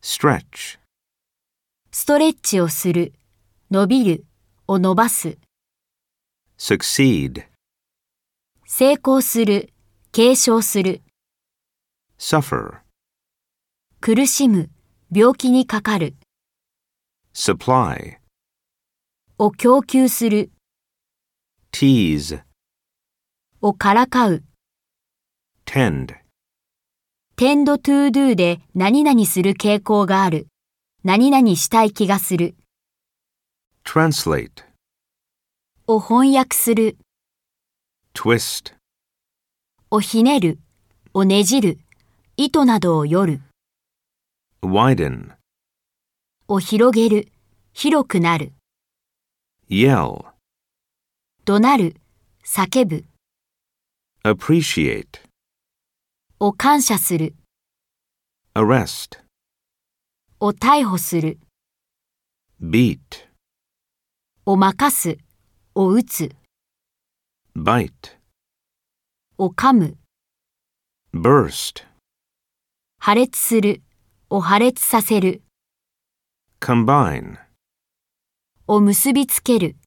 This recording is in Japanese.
stretch, ストレッチをする、伸びる、を伸ばす。 succeed, 成功する、継承する。 suffer, 苦しむ、病気にかかる。 supply, を供給する。 tease, をからかう。 tend, tend to do で何々する傾向がある。何々したい気がする。 translate, を翻訳する。 twist, をひねる。をねじる。糸などをよる。 widen, を広げる。広くなる。 yell, 怒鳴る。叫ぶ。 appreciate, を感謝する。 arrest, を逮捕する。 beat, を任す。を打つ。 bite, を噛む。 burst, 破裂する。を破裂させる。 combine. を結びつける。